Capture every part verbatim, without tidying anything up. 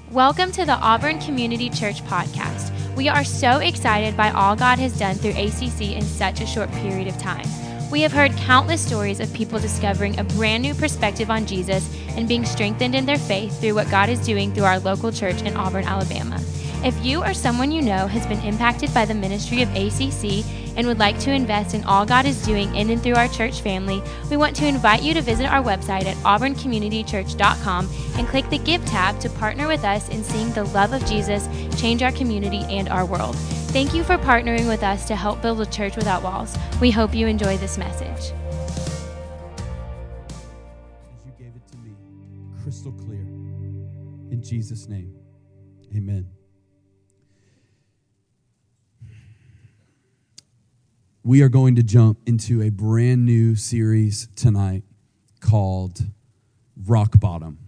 Welcome to the Auburn Community Church podcast. We are so excited by all God has done through A C C in such a short period of time. We have heard countless stories of people discovering a brand new perspective on Jesus and being strengthened in their faith through what God is doing through our local church in Auburn, Alabama. If you or someone you know has been impacted by the ministry of A C C and would like to invest in all God is doing in and through our church family, we want to invite you to visit our website at auburn community church dot com and click the Give tab to partner with us in seeing the love of Jesus change our community and our world. Thank you for partnering with us to help build a church without walls. We hope you enjoy this message. As you gave it to me, crystal clear. In Jesus' name, amen. We are going to jump into a brand new series tonight called Rock Bottom.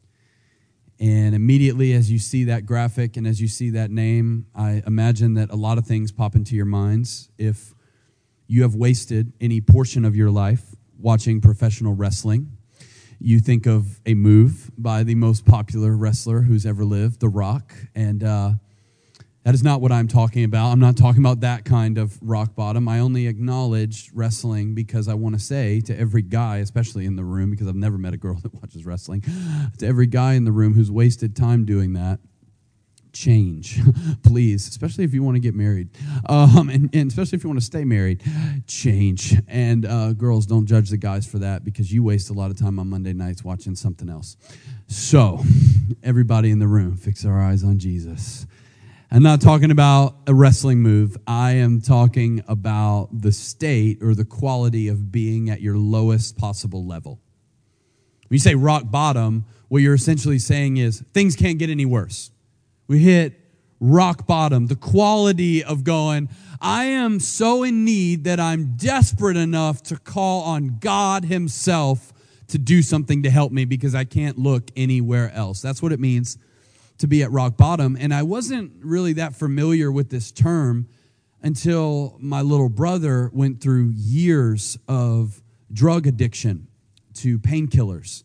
And immediately as you see that graphic and as you see that name, I imagine that a lot of things pop into your minds. If you have wasted any portion of your life watching professional wrestling, you think of a move by the most popular wrestler who's ever lived, The Rock, and uh, that is not what I'm talking about. I'm not talking about that kind of rock bottom. I only acknowledge wrestling because I want to say to every guy, especially in the room, because I've never met a girl that watches wrestling, to every guy in the room who's wasted time doing that, change, please, especially if you want to get married, um, and, and especially if you want to stay married, change. And uh, girls, don't judge the guys for that because you waste a lot of time on Monday nights watching something else. So, everybody in the room, fix our eyes on Jesus. I'm not talking about a wrestling move. I am talking about the state or the quality of being at your lowest possible level. When you say rock bottom, what you're essentially saying is things can't get any worse. We hit rock bottom, the quality of going, I am so in need that I'm desperate enough to call on God himself to do something to help me because I can't look anywhere else. That's what it means to be at rock bottom. And I wasn't really that familiar with this term until my little brother went through years of drug addiction to painkillers.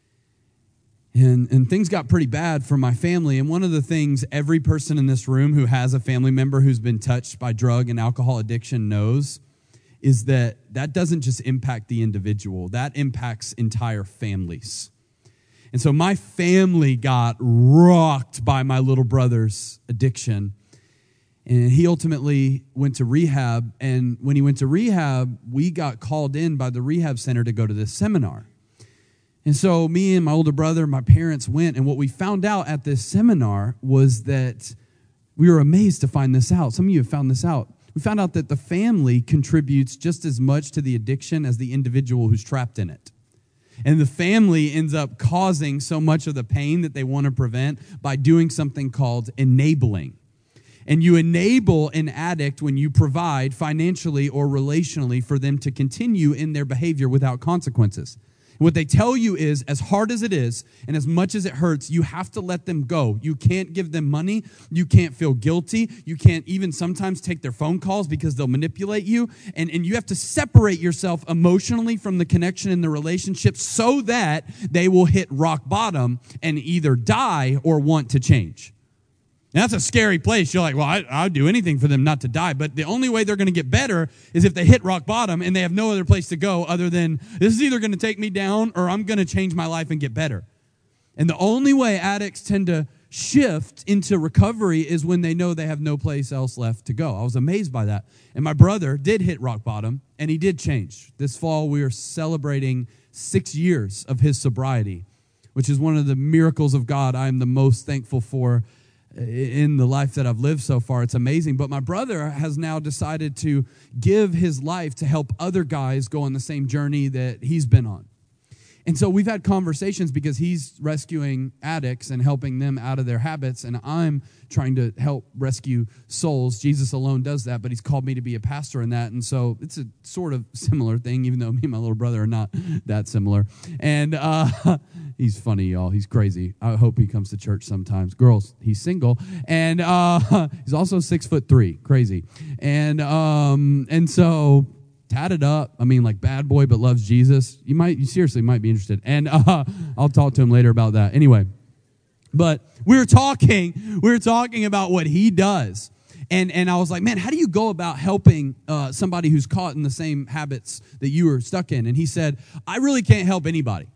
And, and things got pretty bad for my family. And one of the things every person in this room who has a family member who's been touched by drug and alcohol addiction knows is that that doesn't just impact the individual, that impacts entire families. And so my family got rocked by my little brother's addiction. And he ultimately went to rehab. And when he went to rehab, we got called in by the rehab center to go to this seminar. And so me and my older brother, my parents went. And what we found out at this seminar was that we were amazed to find this out. Some of you have found this out. We found out that the family contributes just as much to the addiction as the individual who's trapped in it. And the family ends up causing so much of the pain that they want to prevent by doing something called enabling. And you enable an addict when you provide financially or relationally for them to continue in their behavior without consequences. And what they tell you is, as hard as it is and as much as it hurts, you have to let them go. You can't give them money. You can't feel guilty. You can't even sometimes take their phone calls because they'll manipulate you. And, and you have to separate yourself emotionally from the connection in the relationship so that they will hit rock bottom and either die or want to change. And that's a scary place. You're like, well, I, I'll do anything for them not to die. But the only way they're going to get better is if they hit rock bottom and they have no other place to go other than this is either going to take me down or I'm going to change my life and get better. And the only way addicts tend to shift into recovery is when they know they have no place else left to go. I was amazed by that. And my brother did hit rock bottom and he did change. This fall, we are celebrating six years of his sobriety, which is one of the miracles of God I am the most thankful for in the life that I've lived so far. It's amazing. But my brother has now decided to give his life to help other guys go on the same journey that he's been on. And so we've had conversations because he's rescuing addicts and helping them out of their habits, and I'm trying to help rescue souls. Jesus alone does that, but he's called me to be a pastor in that. And so it's a sort of similar thing, even though me and my little brother are not that similar. And uh, he's funny, y'all. He's crazy. I hope he comes to church sometimes. Girls, he's single. And uh, he's also six foot three. Crazy. And um, and so tatted up. I mean, like bad boy, but loves Jesus. You might, you seriously might be interested. And uh, I'll talk to him later about that. Anyway, But we were talking, we were talking about what he does. And and I was like, man, how do you go about helping uh, somebody who's caught in the same habits that you were stuck in? And he said, I really can't help anybody.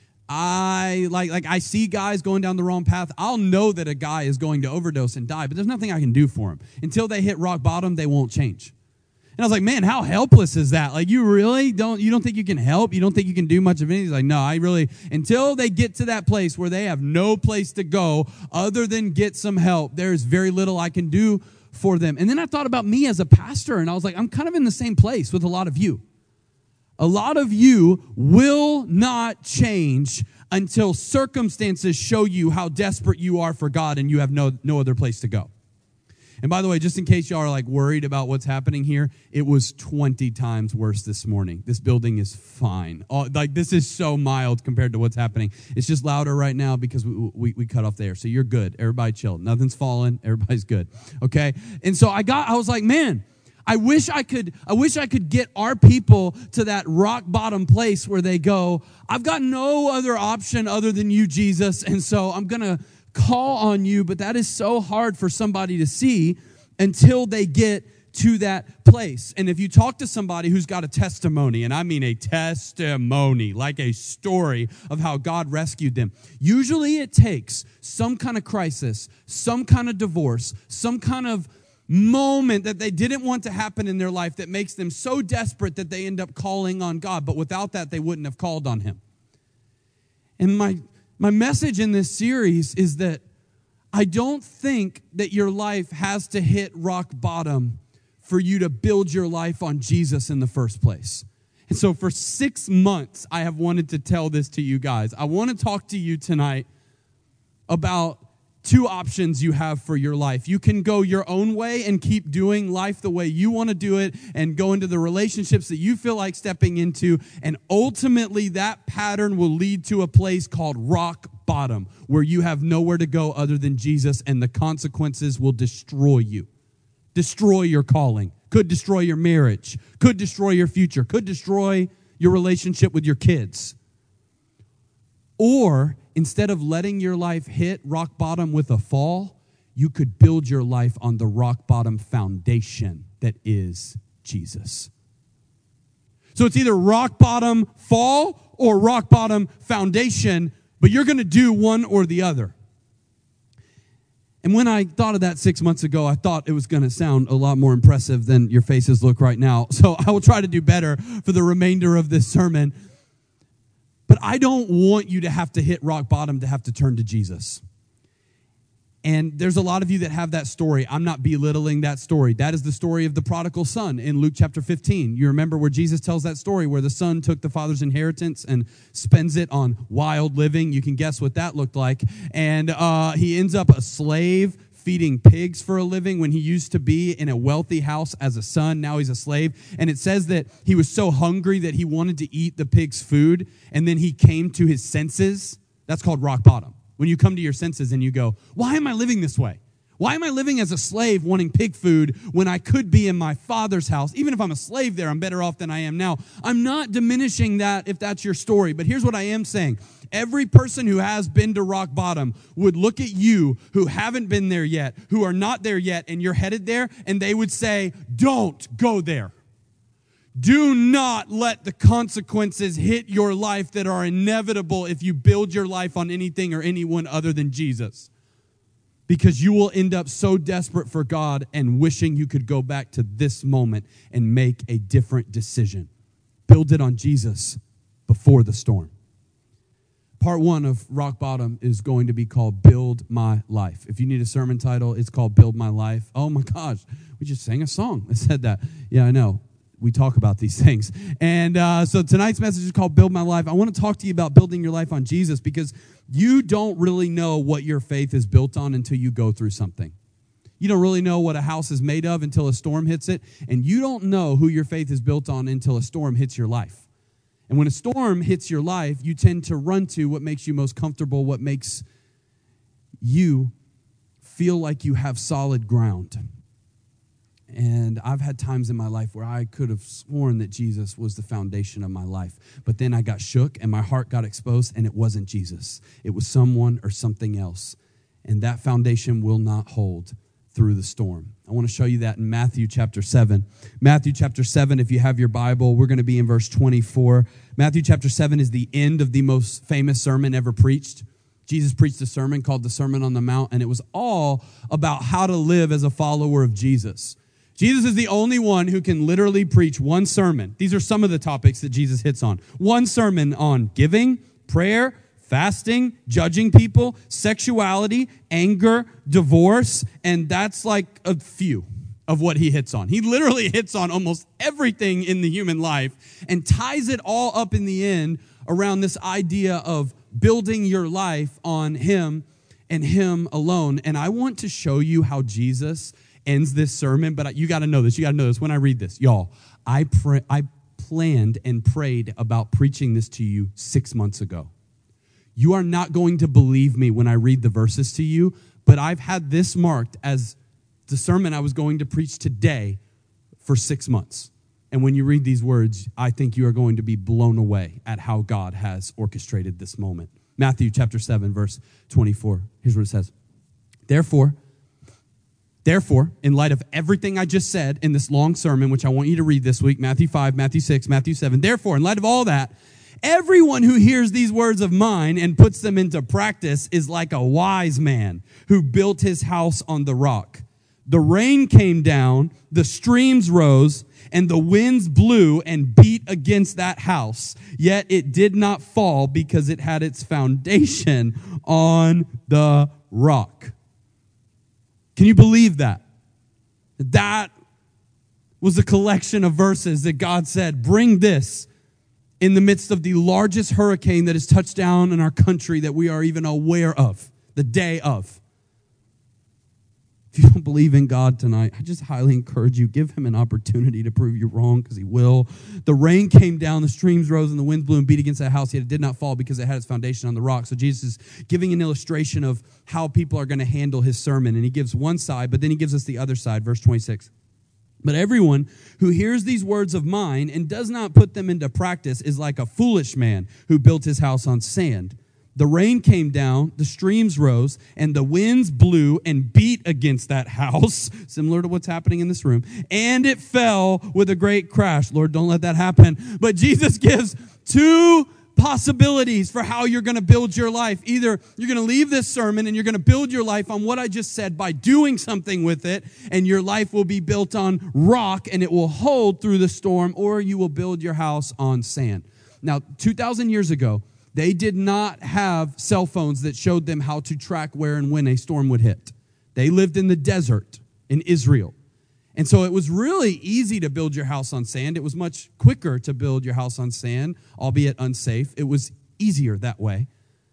I like like I see guys going down the wrong path. I'll know that a guy is going to overdose and die, but there's nothing I can do for him. Until they hit rock bottom, they won't change. And I was like, man, how helpless is that? Like, you really don't, you don't think you can help? You don't think you can do much of anything? He's like, no, I really, until they get to that place where they have no place to go other than get some help, there's very little I can do for them. And then I thought about me as a pastor, and I was like, I'm kind of in the same place with a lot of you. A lot of you will not change until circumstances show you how desperate you are for God and you have no, no other place to go. And by the way, just in case y'all are like worried about what's happening here, it was twenty times worse this morning. This building is fine. Oh, like this is so mild compared to what's happening. It's just louder right now because we, we, we cut off the air. So you're good. Everybody chill. Nothing's falling. Everybody's good. Okay? And so I got, I was like, man, I wish I could, I wish I could get our people to that rock bottom place where they go, I've got no other option other than you, Jesus. And so I'm going to call on you, but that is so hard for somebody to see until they get to that place. And if you talk to somebody who's got a testimony, and I mean a testimony, like a story of how God rescued them, usually it takes some kind of crisis, some kind of divorce, some kind of moment that they didn't want to happen in their life that makes them so desperate that they end up calling on God. But without that, they wouldn't have called on him. And my My message in this series is that I don't think that your life has to hit rock bottom for you to build your life on Jesus in the first place. And so for six months, I have wanted to tell this to you guys. I want to talk to you tonight about two options you have for your life. You can go your own way and keep doing life the way you want to do it and go into the relationships that you feel like stepping into. And ultimately, that pattern will lead to a place called rock bottom, where you have nowhere to go other than Jesus, and the consequences will destroy you. Destroy your calling. Could destroy your marriage. Could destroy your future. Could destroy your relationship with your kids. Or instead of letting your life hit rock bottom with a fall, you could build your life on the rock bottom foundation that is Jesus. So it's either rock bottom fall or rock bottom foundation, but you're going to do one or the other. And when I thought of that six months ago, I thought it was going to sound a lot more impressive than your faces look right now. So I will try to do better for the remainder of this sermon. But I don't want you to have to hit rock bottom to have to turn to Jesus. And there's a lot of you that have that story. I'm not belittling that story. That is the story of the prodigal son in Luke chapter fifteen. You remember where Jesus tells that story where the son took the father's inheritance and spends it on wild living. You can guess what that looked like. And uh, he ends up a slave feeding pigs for a living when he used to be in a wealthy house as a son. Now he's a slave. And it says that he was so hungry that he wanted to eat the pig's food. And then he came to his senses. That's called rock bottom. When you come to your senses and you go, why am I living this way? Why am I living as a slave wanting pig food when I could be in my father's house? Even if I'm a slave there, I'm better off than I am now. I'm not diminishing that if that's your story, but here's what I am saying. Every person who has been to rock bottom would look at you who haven't been there yet, who are not there yet, and you're headed there, and they would say, don't go there. Do not let the consequences hit your life that are inevitable if you build your life on anything or anyone other than Jesus. Because you will end up so desperate for God and wishing you could go back to this moment and make a different decision. Build it on Jesus before the storm. Part one of Rock Bottom is going to be called Build My Life. If you need a sermon title, it's called Build My Life. Oh my gosh, we just sang a song that said that. Yeah, I know. We talk about these things. And uh, so tonight's message is called Build My Life. I want to talk to you about building your life on Jesus because you don't really know what your faith is built on until you go through something. You don't really know what a house is made of until a storm hits it. And you don't know who your faith is built on until a storm hits your life. And when a storm hits your life, you tend to run to what makes you most comfortable, what makes you feel like you have solid ground. And I've had times in my life where I could have sworn that Jesus was the foundation of my life. But then I got shook and my heart got exposed and it wasn't Jesus. It was someone or something else. and that foundation will not hold through the storm. I want to show you that in Matthew chapter seven. Matthew chapter seven, if you have your Bible, we're going to be in verse twenty-four. Matthew chapter seven is the end of the most famous sermon ever preached. Jesus preached a sermon called the Sermon on the Mount, and it was all about how to live as a follower of Jesus. Jesus is the only one who can literally preach one sermon. These are some of the topics that Jesus hits on. One sermon on giving, prayer, fasting, judging people, sexuality, anger, divorce, and that's like a few of what he hits on. He literally hits on almost everything in the human life and ties it all up in the end around this idea of building your life on him and him alone. And I want to show you how Jesus ends this sermon, but you got to know this. You got to know this when I read this. Y'all, I pray, I planned and prayed about preaching this to you six months ago. You are not going to believe me when I read the verses to you, but I've had this marked as the sermon I was going to preach today for six months. And when you read these words, I think you are going to be blown away at how God has orchestrated this moment. Matthew chapter seven, verse twenty-four. Here's what it says. Therefore, Therefore, in light of everything I just said in this long sermon, which I want you to read this week, Matthew five, Matthew six, Matthew seven. Therefore, in light of all that, everyone who hears these words of mine and puts them into practice is like a wise man who built his house on the rock. The rain came down, the streams rose, and the winds blew and beat against that house. Yet it did not fall because it had its foundation on the rock. Can you believe that? That was a collection of verses that God said, bring this in the midst of the largest hurricane that has touched down in our country that we are even aware of, the day of. If you don't believe in God tonight, I just highly encourage you, give him an opportunity to prove you wrong, because he will. The rain came down, the streams rose, and the winds blew and beat against that house, yet it did not fall because it had its foundation on the rock. So Jesus is giving an illustration of how people are going to handle his sermon, and he gives one side, but then he gives us the other side, verse twenty-six. But everyone who hears these words of mine and does not put them into practice is like a foolish man who built his house on sand. The rain came down, the streams rose, and the winds blew and beat against that house, similar to what's happening in this room, and it fell with a great crash. Lord, don't let that happen. But Jesus gives two possibilities for how you're going to build your life. Either you're going to leave this sermon and you're going to build your life on what I just said by doing something with it, and your life will be built on rock and it will hold through the storm, or you will build your house on sand. Now, two thousand years ago, they did not have cell phones that showed them how to track where and when a storm would hit. They lived in the desert in Israel. And so it was really easy to build your house on sand. It was much quicker to build your house on sand, albeit unsafe. It was easier that way.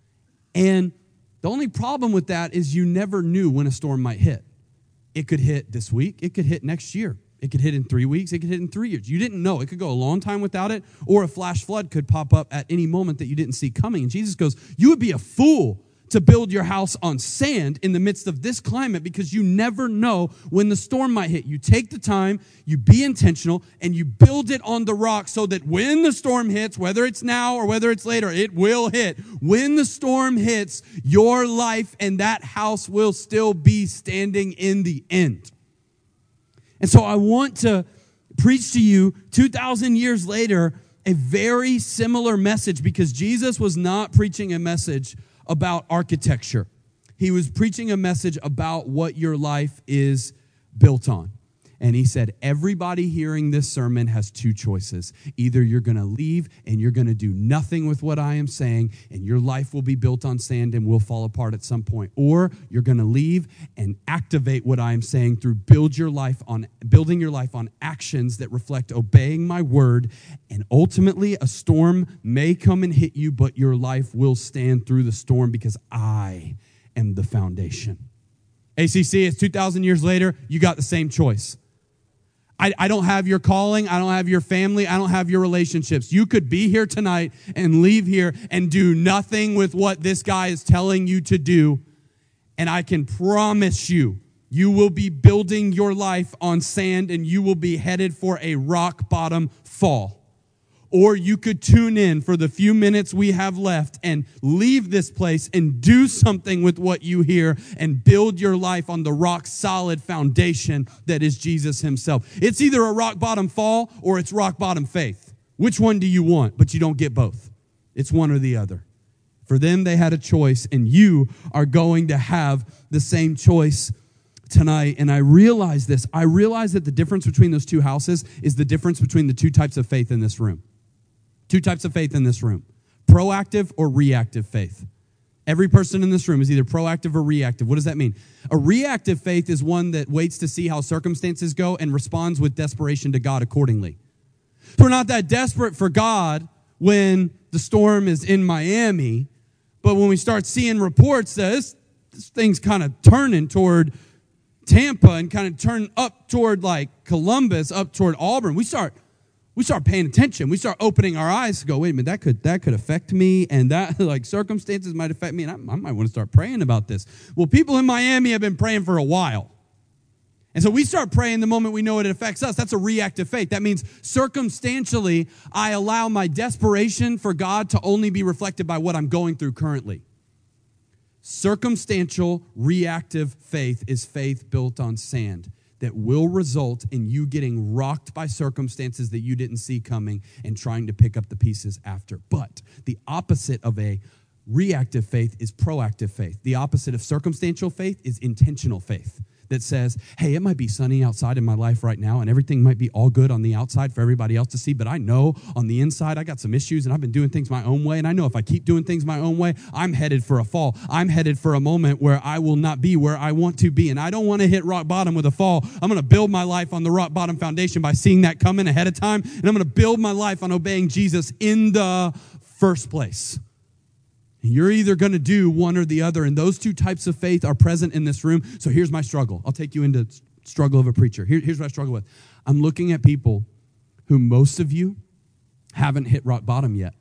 And the only problem with that is you never knew when a storm might hit. It could hit this week. It could hit next year. It could hit in three weeks. It could hit in three years. You didn't know. It could go a long time without it, or a flash flood could pop up at any moment that you didn't see coming. And Jesus goes, you would be a fool to build your house on sand in the midst of this climate, because you never know when the storm might hit. You take the time, you be intentional, and you build it on the rock so that when the storm hits, whether it's now or whether it's later, it will hit. When the storm hits, your life and that house will still be standing in the end. And so I want to preach to you two thousand years later a very similar message, because Jesus was not preaching a message about architecture. He was preaching a message about what your life is built on. And he said, everybody hearing this sermon has two choices. Either you're going to leave and you're going to do nothing with what I am saying, and your life will be built on sand and will fall apart at some point. Or you're going to leave and activate what I am saying through build your life on building your life on actions that reflect obeying my word. And ultimately, a storm may come and hit you, but your life will stand through the storm because I am the foundation. A C C, it's two thousand years later, you got the same choice. I, I don't have your calling. I don't have your family. I don't have your relationships. You could be here tonight and leave here and do nothing with what this guy is telling you to do. And I can promise you, you will be building your life on sand and you will be headed for a rock bottom fall. Or you could tune in for the few minutes we have left and leave this place and do something with what you hear and build your life on the rock solid foundation that is Jesus himself. It's either a rock bottom fall or it's rock bottom faith. Which one do you want? But you don't get both. It's one or the other. For them, they had a choice, and you are going to have the same choice tonight. And I realize this. I realize that the difference between those two houses is the difference between the two types of faith in this room. Two types of faith in this room, proactive or reactive faith. Every person in this room is either proactive or reactive. What does that mean? A reactive faith is one that waits to see how circumstances go and responds with desperation to God accordingly. So we're not that desperate for God when the storm is in Miami, but when we start seeing reports that this, this thing's kind of turning toward Tampa and kind of turning up toward like Columbus, up toward Auburn, we start We start paying attention. We start opening our eyes to go, wait a minute, that could that could affect me, and that like circumstances might affect me, and I, I might want to start praying about this. Well, people in Miami have been praying for a while. And so we start praying the moment we know it affects us. That's a reactive faith. That means circumstantially, I allow my desperation for God to only be reflected by what I'm going through currently. Circumstantial, reactive faith is faith built on sand that will result in you getting rocked by circumstances that you didn't see coming and trying to pick up the pieces after. But the opposite of a reactive faith is proactive faith. The opposite of circumstantial faith is intentional faith that says, hey, it might be sunny outside in my life right now and everything might be all good on the outside for everybody else to see, but I know on the inside I got some issues and I've been doing things my own way, and I know if I keep doing things my own way, I'm headed for a fall. I'm headed for a moment where I will not be where I want to be, and I don't want to hit rock bottom with a fall. I'm going to build my life on the rock bottom foundation by seeing that coming ahead of time, and I'm going to build my life on obeying Jesus in the first place. You're either going to do one or the other, and those two types of faith are present in this room. So here's my struggle. I'll take you into struggle of a preacher. Here, here's what I struggle with. I'm looking at people who most of you haven't hit rock bottom yet.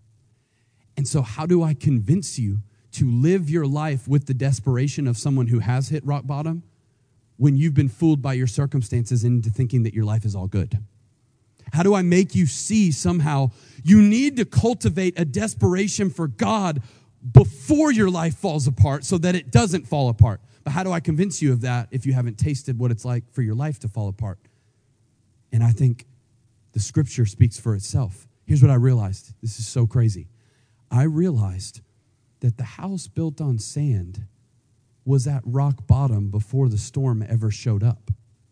And so how do I convince you to live your life with the desperation of someone who has hit rock bottom when you've been fooled by your circumstances into thinking that your life is all good? How do I make you see somehow you need to cultivate a desperation for God before your life falls apart so that it doesn't fall apart? But how do I convince you of that if you haven't tasted what it's like for your life to fall apart? And I think the scripture speaks for itself. Here's what I realized. This is so crazy. I realized that the house built on sand was at rock bottom before the storm ever showed up.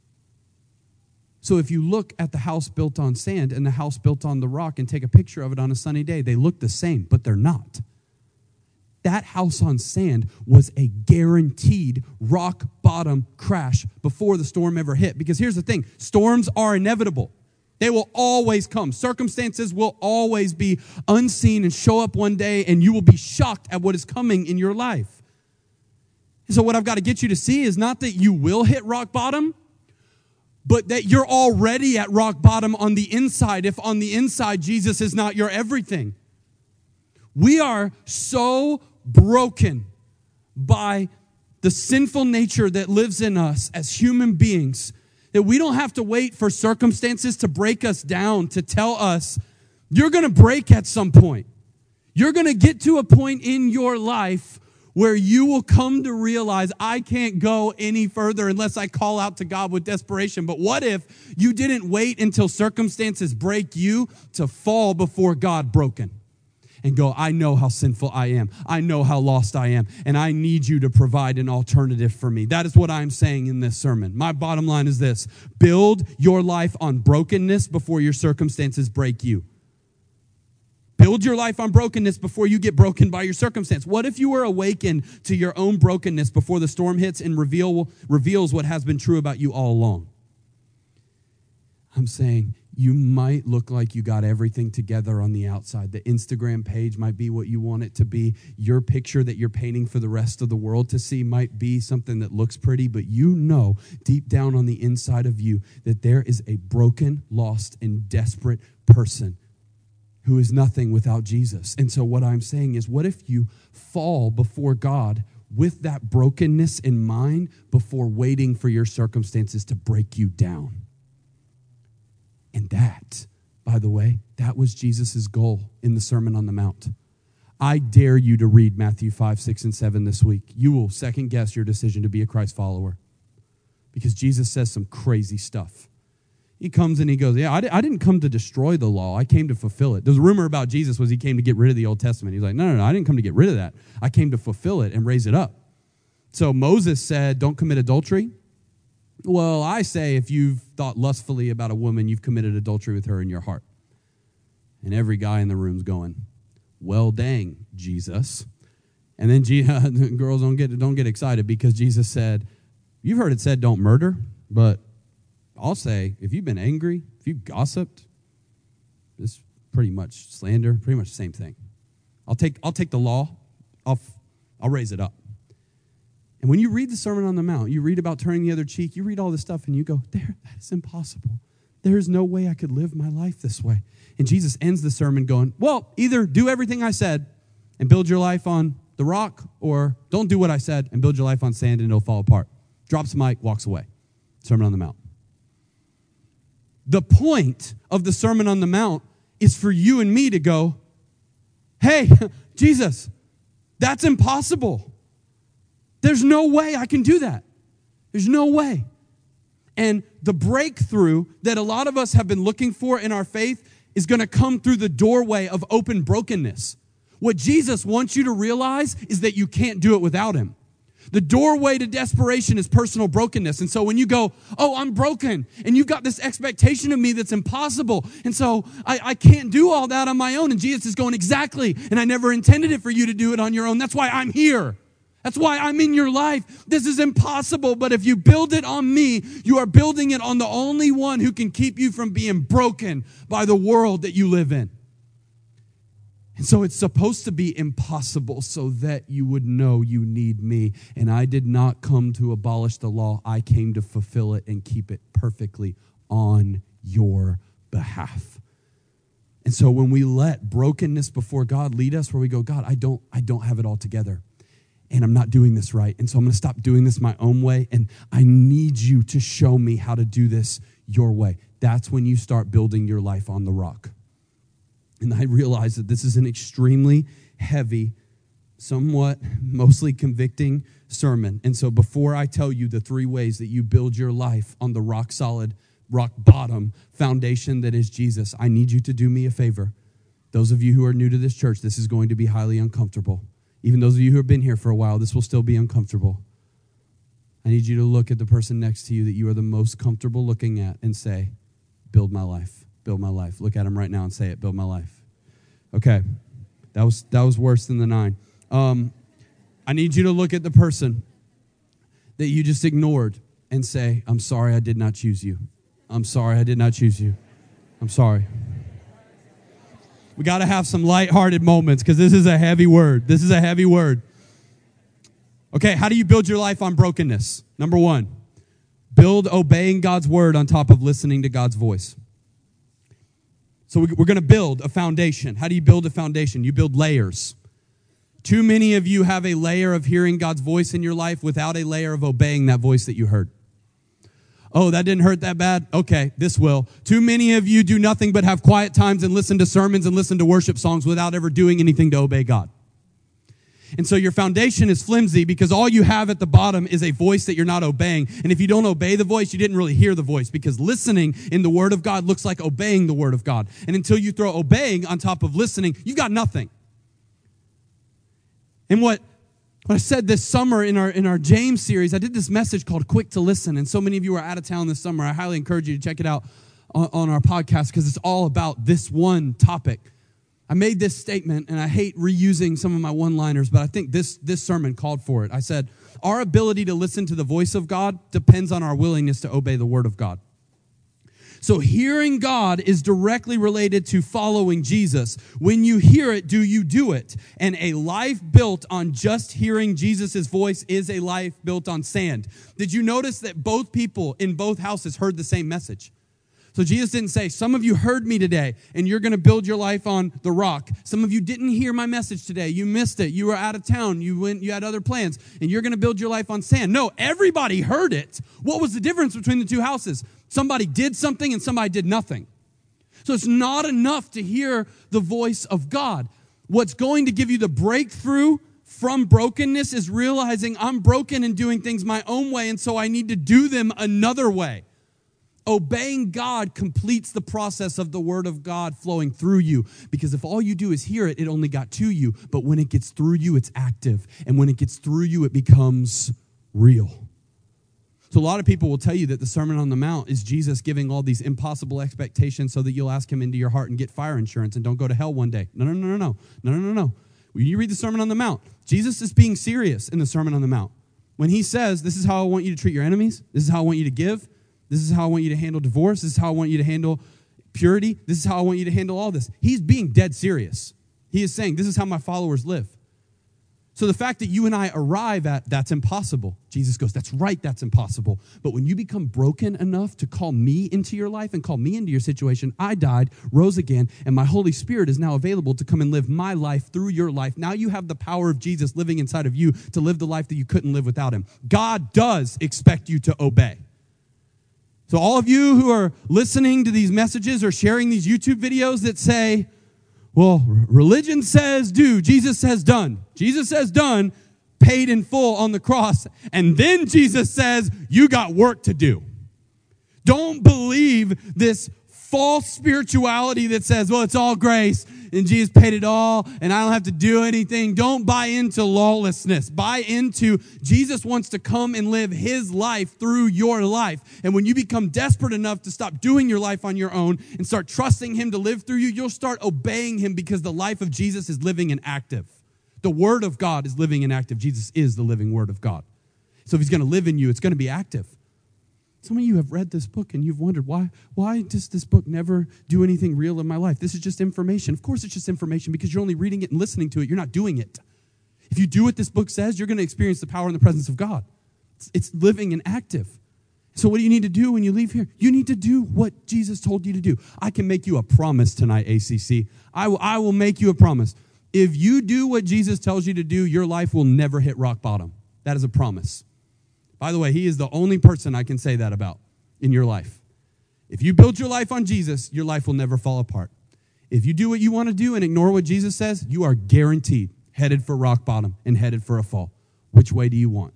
So if you look at the house built on sand and the house built on the rock and take a picture of it on a sunny day, they look the same, but they're not. That house on sand was a guaranteed rock bottom crash before the storm ever hit. Because here's the thing, storms are inevitable. They will always come. Circumstances will always be unseen and show up one day, and you will be shocked at what is coming in your life. And so what I've got to get you to see is not that you will hit rock bottom, but that you're already at rock bottom on the inside if on the inside Jesus is not your everything. We are so broken by the sinful nature that lives in us as human beings that we don't have to wait for circumstances to break us down to tell us you're going to break at some point. You're going to get to a point in your life where you will come to realize I can't go any further unless I call out to God with desperation. But what if you didn't wait until circumstances break you to fall before God broken and go, I know how sinful I am. I know how lost I am, and I need you to provide an alternative for me. That is what I'm saying in this sermon. My bottom line is this: build your life on brokenness before your circumstances break you. Build your life on brokenness before you get broken by your circumstance. What if you were awakened to your own brokenness before the storm hits and reveal, reveals what has been true about you all along? I'm saying you might look like you got everything together on the outside. The Instagram page might be what you want it to be. Your picture that you're painting for the rest of the world to see might be something that looks pretty, but you know deep down on the inside of you that there is a broken, lost, and desperate person who is nothing without Jesus. And so what I'm saying is, what if you fall before God with that brokenness in mind before waiting for your circumstances to break you down? And that by the way, that was Jesus' goal in the Sermon on the Mount. I dare you to read Matthew five, six, and seven this week. You will second guess your decision to be a Christ follower because Jesus says some crazy stuff. He comes and he goes, yeah, I, I didn't come to destroy the law. I came to fulfill it. There's a rumor about Jesus was he came to get rid of the Old Testament. He's like, no, no, no, I didn't come to get rid of that. I came to fulfill it and raise it up. So Moses said, don't commit adultery. Well, I say if you've thought lustfully about a woman, you've committed adultery with her in your heart. And every guy in the room's going, well, dang, Jesus. And then G- girls don't get don't get excited because Jesus said, you've heard it said don't murder, but I'll say if you've been angry, if you've gossiped, it's pretty much slander, pretty much the same thing. I'll take I'll take the law, I'll I'll raise it up. And when you read the Sermon on the Mount, you read about turning the other cheek, you read all this stuff and you go, there, that is impossible. There is no way I could live my life this way. And Jesus ends the sermon going, well, either do everything I said and build your life on the rock, or don't do what I said and build your life on sand and it'll fall apart. Drops the mic, walks away. Sermon on the Mount. The point of the Sermon on the Mount is for you and me to go, hey, Jesus, that's impossible. There's no way I can do that. There's no way. And the breakthrough that a lot of us have been looking for in our faith is going to come through the doorway of open brokenness. What Jesus wants you to realize is that you can't do it without him. The doorway to desperation is personal brokenness. And so when you go, oh, I'm broken, and you've got this expectation of me that's impossible, and so I, I can't do all that on my own. And Jesus is going, exactly, and I never intended it for you to do it on your own. That's why I'm here. That's why I'm in your life. This is impossible, but if you build it on me, you are building it on the only one who can keep you from being broken by the world that you live in. And so it's supposed to be impossible so that you would know you need me. And I did not come to abolish the law. I came to fulfill it and keep it perfectly on your behalf. And so when we let brokenness before God lead us, where we go, God, I don't, I don't have it all together. And I'm not doing this right. And so I'm going to stop doing this my own way. And I need you to show me how to do this your way. That's when you start building your life on the rock. And I realize that this is an extremely heavy, somewhat mostly convicting sermon. And so before I tell you the three ways that you build your life on the rock solid, rock bottom foundation that is Jesus, I need you to do me a favor. Those of you who are new to this church, this is going to be highly uncomfortable. Even those of you who have been here for a while, this will still be uncomfortable. I need you to look at the person next to you that you are the most comfortable looking at and say, build my life, build my life. Look at him right now and say it, build my life. Okay, that was that was worse than the nine. Um, I need you to look at the person that you just ignored and say, I'm sorry I did not choose you. I'm sorry I did not choose you. I'm sorry. We got to have some lighthearted moments because this is a heavy word. This is a heavy word. Okay, how do you build your life on brokenness? Number one, build obeying God's word on top of listening to God's voice. So we're going to build a foundation. How do you build a foundation? You build layers. Too many of you have a layer of hearing God's voice in your life without a layer of obeying that voice that you heard. Oh, that didn't hurt that bad? Okay, this will. Too many of you do nothing but have quiet times and listen to sermons and listen to worship songs without ever doing anything to obey God. And so your foundation is flimsy because all you have at the bottom is a voice that you're not obeying. And if you don't obey the voice, you didn't really hear the voice because listening in the Word of God looks like obeying the Word of God. And until you throw obeying on top of listening, you've got nothing. And what What I said this summer in our in our James series, I did this message called Quick to Listen. And so many of you are out of town this summer. I highly encourage you to check it out on, on our podcast because it's all about this one topic. I made this statement, and I hate reusing some of my one-liners, but I think this, this sermon called for it. I said, our ability to listen to the voice of God depends on our willingness to obey the word of God. So hearing God is directly related to following Jesus. When you hear it, do you do it? And a life built on just hearing Jesus' voice is a life built on sand. Did you notice that both people in both houses heard the same message? So Jesus didn't say, some of you heard me today, and you're going to build your life on the rock. Some of you didn't hear my message today. You missed it. You were out of town. You went. You had other plans, and you're going to build your life on sand. No, everybody heard it. What was the difference between the two houses? Somebody did something, and somebody did nothing. So it's not enough to hear the voice of God. What's going to give you the breakthrough from brokenness is realizing I'm broken and doing things my own way, and so I need to do them another way. Obeying God completes the process of the word of God flowing through you, because if all you do is hear it, it only got to you. But when it gets through you, it's active. And when it gets through you, it becomes real. So a lot of people will tell you that the Sermon on the Mount is Jesus giving all these impossible expectations so that you'll ask him into your heart and get fire insurance and don't go to hell one day. No, no, no, no, no, no, no, no, no. When you read the Sermon on the Mount, Jesus is being serious in the Sermon on the Mount. When he says, this is how I want you to treat your enemies, this is how I want you to give, this is how I want you to handle divorce, this is how I want you to handle purity, this is how I want you to handle all this. He's being dead serious. He is saying, this is how my followers live. So the fact that you and I arrive at, that's impossible. Jesus goes, that's right, that's impossible. But when you become broken enough to call me into your life and call me into your situation, I died, rose again, and my Holy Spirit is now available to come and live my life through your life. Now you have the power of Jesus living inside of you to live the life that you couldn't live without him. God does expect you to obey. So all of you who are listening to these messages or sharing these YouTube videos that say, well, religion says do, Jesus says done. Jesus says done, paid in full on the cross. And then Jesus says, you got work to do. Don't believe this false spirituality that says, well, it's all grace and Jesus paid it all and I don't have to do anything. Don't buy into lawlessness. Buy into Jesus wants to come and live his life through your life. And when you become desperate enough to stop doing your life on your own and start trusting him to live through you, you'll start obeying him because the life of Jesus is living and active. The word of God is living and active. Jesus is the living word of God. So if he's going to live in you, it's going to be active. Some of you have read this book and you've wondered, why, why does this book never do anything real in my life? This is just information. Of course it's just information because you're only reading it and listening to it. You're not doing it. If you do what this book says, you're going to experience the power and the presence of God. It's, it's living and active. So what do you need to do when you leave here? You need to do what Jesus told you to do. I can make you a promise tonight, A C C. I will, I will make you a promise. If you do what Jesus tells you to do, your life will never hit rock bottom. That is a promise. By the way, he is the only person I can say that about in your life. If you build your life on Jesus, your life will never fall apart. If you do what you want to do and ignore what Jesus says, you are guaranteed headed for rock bottom and headed for a fall. Which way do you want?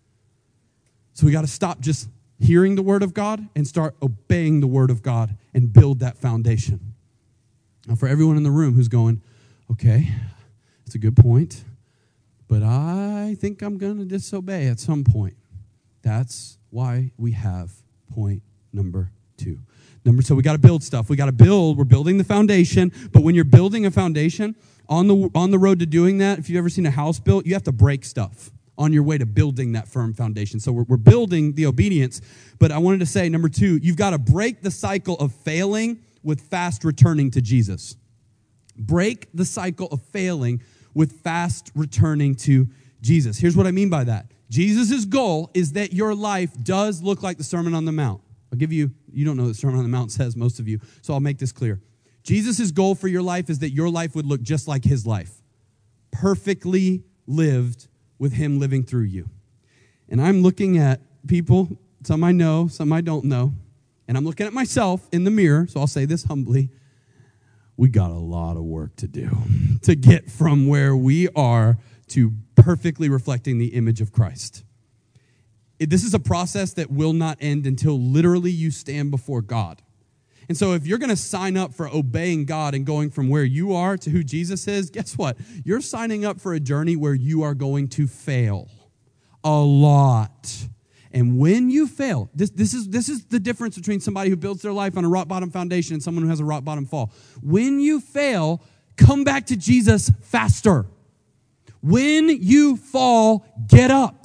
So we got to stop just hearing the word of God and start obeying the word of God and build that foundation. Now, for everyone in the room who's going, okay, that's a good point, but I think I'm going to disobey at some point. That's why we have point number two. Number, so we got to build stuff. We got to build. We're building the foundation. But when you're building a foundation, on the on the road to doing that, if you've ever seen a house built, you have to break stuff on your way to building that firm foundation. So we're, we're building the obedience. But I wanted to say, number two, you've got to break the cycle of failing with fast returning to Jesus. Break the cycle of failing with fast returning to Jesus. Here's what I mean by that. Jesus' goal is that your life does look like the Sermon on the Mount. I'll give you, you don't know what the Sermon on the Mount says, most of you, so I'll make this clear. Jesus' goal for your life is that your life would look just like his life, perfectly lived with him living through you. And I'm looking at people, some I know, some I don't know, and I'm looking at myself in the mirror, so I'll say this humbly. We got a lot of work to do to get from where we are to perfectly reflecting the image of Christ. It, this is a process that will not end until literally you stand before God. And so if you're going to sign up for obeying God and going from where you are to who Jesus is, guess what? You're signing up for a journey where you are going to fail a lot. And when you fail, this, this, is, this is the difference between somebody who builds their life on a rock bottom foundation and someone who has a rock bottom fall. When you fail, come back to Jesus faster. When you fall, get up.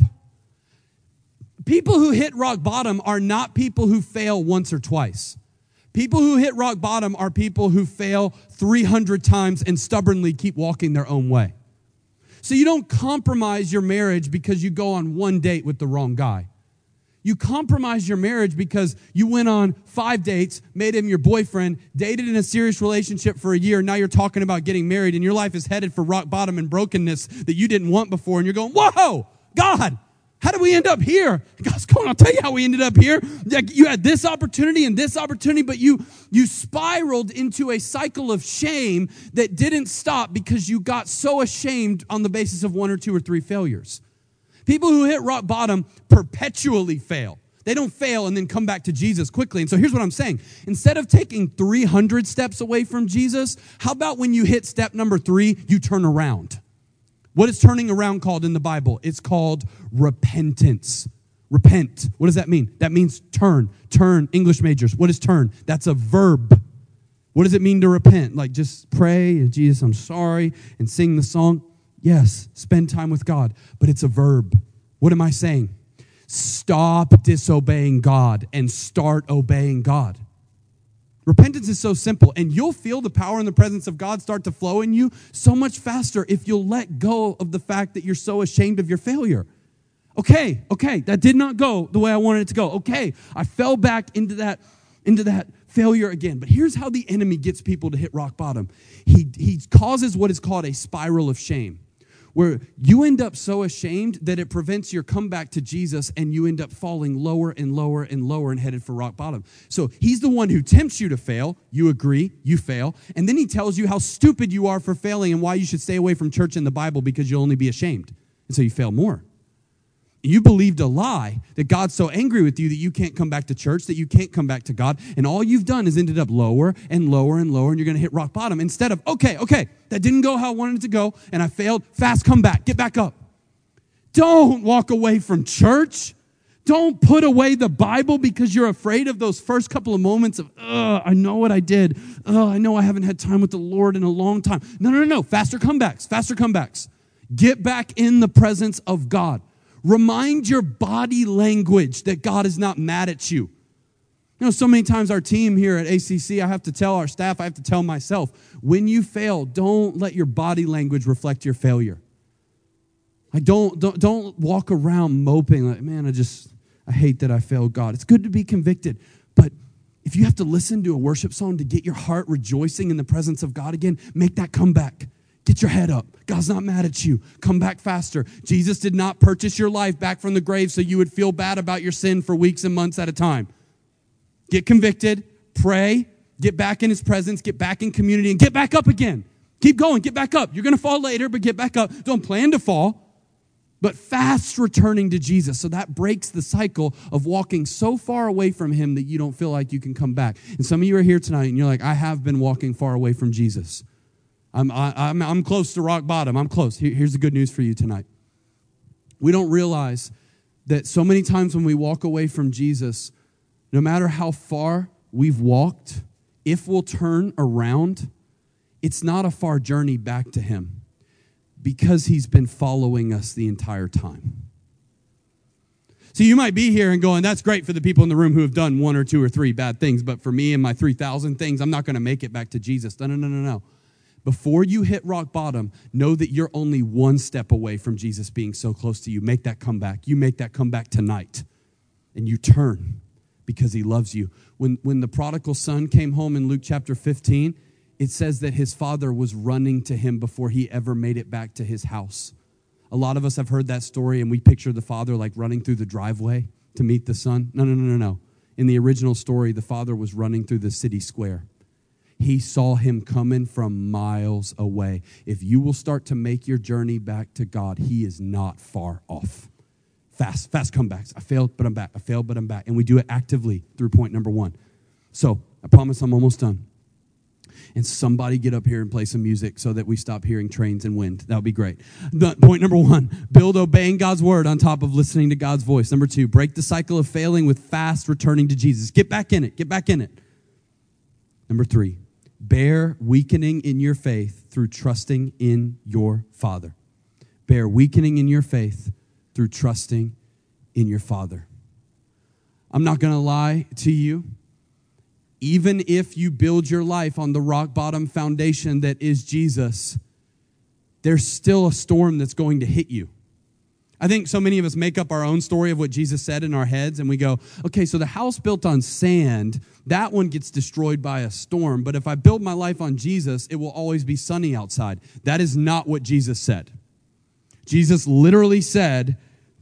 People who hit rock bottom are not people who fail once or twice. People who hit rock bottom are people who fail three hundred times and stubbornly keep walking their own way. So you don't compromise your marriage because you go on one date with the wrong guy. You compromise your marriage because you went on five dates, made him your boyfriend, dated in a serious relationship for a year, now you're talking about getting married, and your life is headed for rock bottom and brokenness that you didn't want before, and you're going, whoa, God, How did we end up here? God's going, I'll tell you how we ended up here. Like, you had this opportunity and this opportunity, but you, you spiraled into a cycle of shame that didn't stop because you got so ashamed on the basis of one or two or three failures. People who hit rock bottom perpetually fail. They don't fail and then come back to Jesus quickly. And so here's what I'm saying. Instead of taking three hundred steps away from Jesus, how about when you hit step number three, you turn around? What is turning around called in the Bible? It's called repentance. Repent. What does that mean? That means turn. Turn, English majors. What is turn? That's a verb. What does it mean to repent? Like just pray, and Jesus, I'm sorry, and sing the song? Yes, spend time with God, but it's a verb. What am I saying? Stop disobeying God and start obeying God. Repentance is so simple, and you'll feel the power and the presence of God start to flow in you so much faster if you'll let go of the fact that you're so ashamed of your failure. Okay, okay, that did not go the way I wanted it to go. Okay, I fell back into that, into that failure again. But here's how the enemy gets people to hit rock bottom. He, he causes what is called a spiral of shame, where you end up so ashamed that it prevents your comeback to Jesus, and you end up falling lower and lower and lower and headed for rock bottom. So he's the one who tempts you to fail. You agree, you fail. And then he tells you how stupid you are for failing and why you should stay away from church and the Bible because you'll only be ashamed. And so you fail more. You believed a lie that God's so angry with you that you can't come back to church, that you can't come back to God. And all you've done is ended up lower and lower and lower, and you're going to hit rock bottom. Instead of, okay, okay, that didn't go how I wanted it to go, and I failed. Fast comeback. Get back up. Don't walk away from church. Don't put away the Bible because you're afraid of those first couple of moments of, ugh, I know what I did. Ugh, I know I haven't had time with the Lord in a long time. No, no, no, no. Faster comebacks. Faster comebacks. Get back in the presence of God. Remind your body language that God is not mad at you. You know, so many times our team here at A C C, I have to tell our staff, I have to tell myself, when you fail, don't let your body language reflect your failure. I don't, don't, don't walk around moping like, man, I just, I hate that I failed God. It's good to be convicted, but if you have to listen to a worship song to get your heart rejoicing in the presence of God again, make that comeback. Get your head up. God's not mad at you. Come back faster. Jesus did not purchase your life back from the grave so you would feel bad about your sin for weeks and months at a time. Get convicted, pray, get back in his presence, get back in community, and get back up again. Keep going, get back up. You're going to fall later, but get back up. Don't plan to fall, but fast returning to Jesus. So that breaks the cycle of walking so far away from him that you don't feel like you can come back. And some of you are here tonight, and you're like, I have been walking far away from Jesus. I'm, I, I'm, I'm close to rock bottom. I'm close. Here, here's the good news for you tonight. We don't realize that so many times when we walk away from Jesus, no matter how far we've walked, if we'll turn around, it's not a far journey back to him because he's been following us the entire time. So you might be here and going, that's great for the people in the room who have done one or two or three bad things, but for me and my three thousand things, I'm not going to make it back to Jesus. No, no, no, no, no. Before you hit rock bottom, know that you're only one step away from Jesus being so close to you. Make that comeback. You make that comeback tonight, and you turn because he loves you. When, when the prodigal son came home in Luke chapter fifteen, it says that his father was running to him before he ever made it back to his house. A lot of us have heard that story, and we picture the father like running through the driveway to meet the son. No, no, no, no, no. In the original story, the father was running through the city square. He saw him coming from miles away. If you will start to make your journey back to God, he is not far off. Fast, fast comebacks. I failed, but I'm back. I failed, but I'm back. And we do it actively through point number one. So I promise I'm almost done. And somebody get up here and play some music so that we stop hearing trains and wind. That would be great. The, point number one, build obeying God's word on top of listening to God's voice. Number two, break the cycle of failing with fast returning to Jesus. Get back in it. Get back in it. Number three, bear weakening in your faith through trusting in your Father. Bear weakening in your faith through trusting in your Father. I'm not going to lie to you. Even if you build your life on the rock bottom foundation that is Jesus, there's still a storm that's going to hit you. I think so many of us make up our own story of what Jesus said in our heads, and we go, okay, so the house built on sand, that one gets destroyed by a storm, but if I build my life on Jesus, it will always be sunny outside. That is not what Jesus said. Jesus literally said,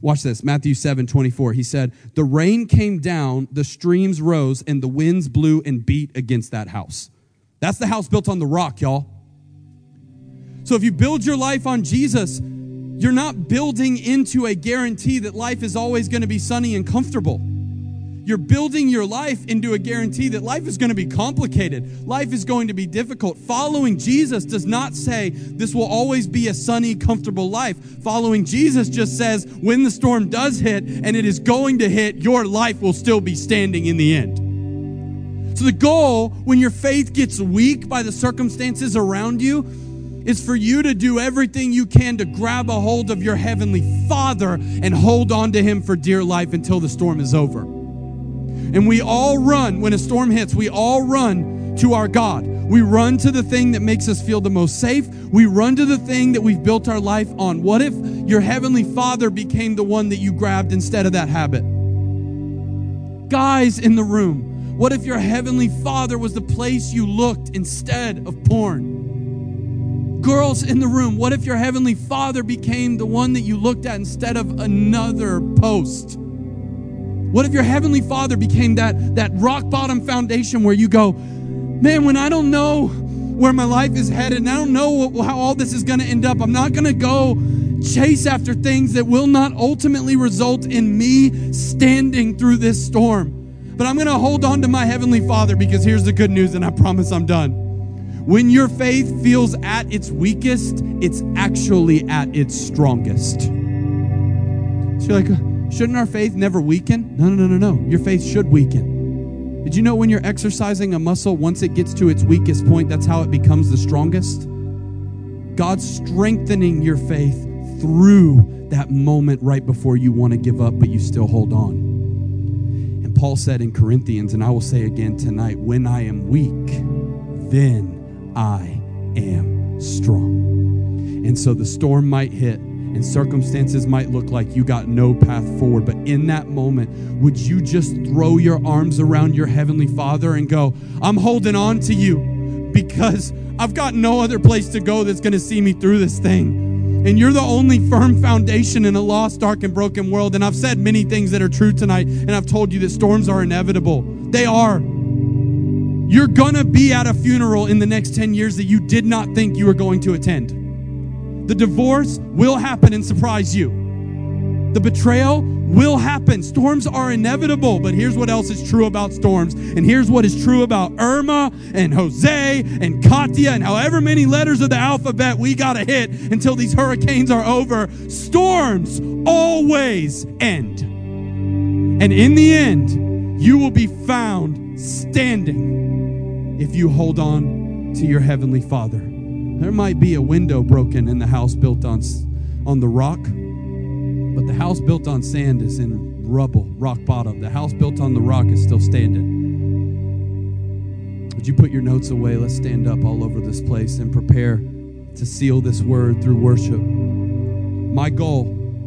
Watch this, Matthew seven twenty-four. He said, the rain came down, the streams rose, and the winds blew and beat against that house. That's the house built on the rock, y'all. So if you build your life on Jesus, you're not building into a guarantee that life is always going to be sunny and comfortable. You're building your life into a guarantee that life is going to be complicated. Life is going to be difficult. Following Jesus does not say this will always be a sunny, comfortable life. Following Jesus just says when the storm does hit, and it is going to hit, your life will still be standing in the end. So the goal when your faith gets weak by the circumstances around you is for you to do everything you can to grab a hold of your heavenly Father and hold on to him for dear life until the storm is over. And we all run, when a storm hits, we all run to our God. We run to the thing that makes us feel the most safe. We run to the thing that we've built our life on. What if your heavenly Father became the one that you grabbed instead of that habit? Guys in the room, what if your heavenly Father was the place you looked instead of porn? Girls in the room, what if your heavenly Father became the one that you looked at instead of another post? What if your heavenly Father became that, that rock bottom foundation where you go, man, when I don't know where my life is headed and I don't know what, how all this is going to end up, I'm not going to go chase after things that will not ultimately result in me standing through this storm. But I'm going to hold on to my heavenly Father, because here's the good news, and I promise I'm done. When your faith feels at its weakest, it's actually at its strongest. So you're like, shouldn't our faith never weaken? No, no, no, no, no. Your faith should weaken. Did you know when you're exercising a muscle, once it gets to its weakest point, that's how it becomes the strongest? God's strengthening your faith through that moment right before you want to give up, but you still hold on. And Paul said in Corinthians, and I will say again tonight, when I am weak, then I am strong. And so the storm might hit, and circumstances might look like you got no path forward. But in that moment, would you just throw your arms around your heavenly Father and go, I'm holding on to you because I've got no other place to go that's going to see me through this thing. And you're the only firm foundation in a lost, dark, and broken world. And I've said many things that are true tonight, and I've told you that storms are inevitable. They are. You're going to be at a funeral in the next ten years that you did not think you were going to attend. The divorce will happen and surprise you. The betrayal will happen. Storms are inevitable, but here's what else is true about storms. And here's what is true about Irma and Jose and Katia and however many letters of the alphabet we got to hit until these hurricanes are over. Storms always end. And in the end, you will be found standing if you hold on to your heavenly Father. There might be a window broken in the house built on, on the rock, but the house built on sand is in rubble, rock bottom. The house built on the rock is still standing. Would you put your notes away? Let's stand up all over this place and prepare to seal this word through worship. My goal,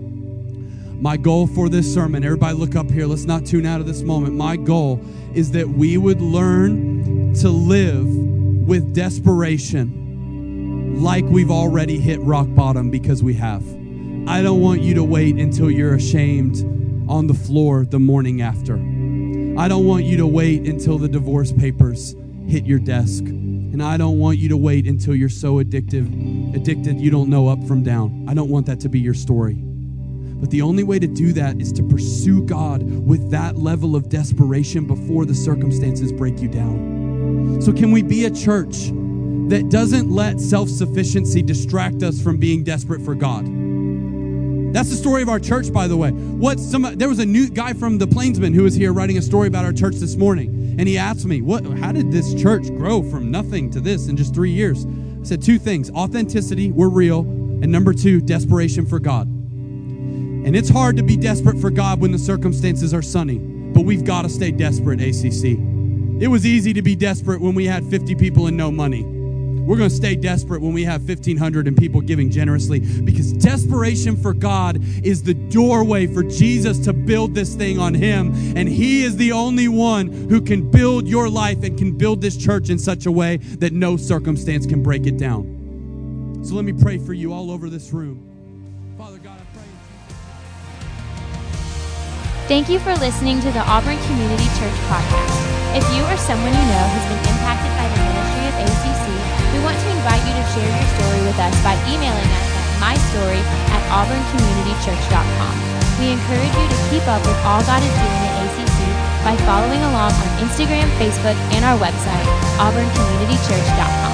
my goal for this sermon, everybody look up here. Let's not tune out of this moment. My goal is that we would learn to live with desperation like we've already hit rock bottom, because we have. I don't want you to wait until you're ashamed on the floor the morning after. I don't want you to wait until the divorce papers hit your desk. And I don't want you to wait until you're so addictive, addicted you don't know up from down. I don't want that to be your story. But the only way to do that is to pursue God with that level of desperation before the circumstances break you down. So can we be a church that doesn't let self-sufficiency distract us from being desperate for God? That's the story of our church, by the way. What some there was a new guy from the Plainsman who was here writing a story about our church this morning, and he asked me, "What? How did this church grow from nothing to this in just three years?" I said two things: authenticity, we're real, and number two, desperation for God. And it's hard to be desperate for God when the circumstances are sunny, but we've got to stay desperate, A C C. It was easy to be desperate when we had fifty people and no money. We're going to stay desperate when we have fifteen hundred and people giving generously, because desperation for God is the doorway for Jesus to build this thing on him. And he is the only one who can build your life and can build this church in such a way that no circumstance can break it down. So let me pray for you all over this room. Father God, I pray. Thank you for listening to the Auburn Community Church podcast. If you or someone you know has been impacted by the ministry of A C C, we want to invite you to share your story with us by emailing us at mystory at auburn community church dot com. We encourage you to keep up with all God is doing at A C C by following along on Instagram, Facebook, and our website, auburn community church dot com.